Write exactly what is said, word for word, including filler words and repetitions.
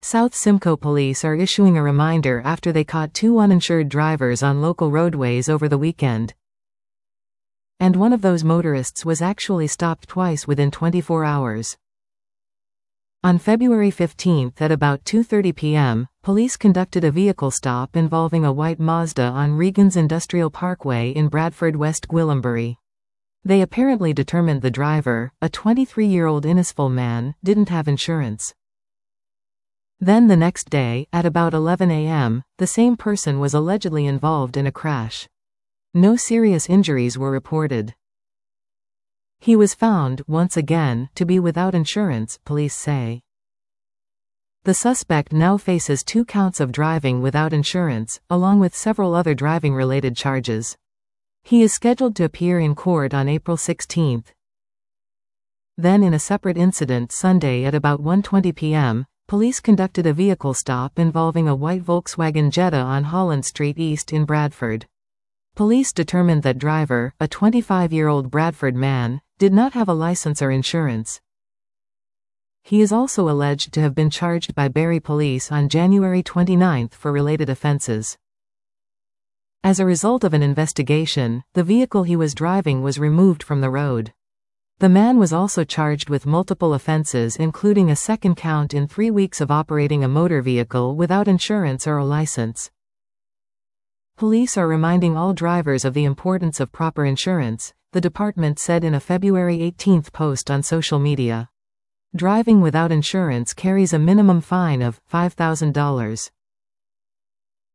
South Simcoe police are issuing a reminder after they caught two uninsured drivers on local roadways over the weekend. And one of those motorists was actually stopped twice within twenty-four hours. On February fifteenth at about two thirty p m, police conducted a vehicle stop involving a white Mazda on Regan's Industrial Parkway in Bradford, West Gwillimbury. They apparently determined the driver, a twenty-three-year-old Innisfil man, didn't have insurance. Then the next day, at about eleven a m, the same person was allegedly involved in a crash. No serious injuries were reported. He was found, once again, to be without insurance, police say. The suspect now faces two counts of driving without insurance, along with several other driving-related charges. He is scheduled to appear in court on April sixteenth. Then in a separate incident Sunday at about one twenty p m, police conducted a vehicle stop involving a white Volkswagen Jetta on Holland Street East in Bradford. Police determined that driver, a twenty-five-year-old Bradford man, did not have a license or insurance. He is also alleged to have been charged by Barry Police on January twenty-ninth for related offenses. As a result of an investigation, the vehicle he was driving was removed from the road. The man was also charged with multiple offenses, including a second count in three weeks of operating a motor vehicle without insurance or a license. Police are reminding all drivers of the importance of proper insurance, the department said in a February eighteenth post on social media. Driving without insurance carries a minimum fine of five thousand dollars.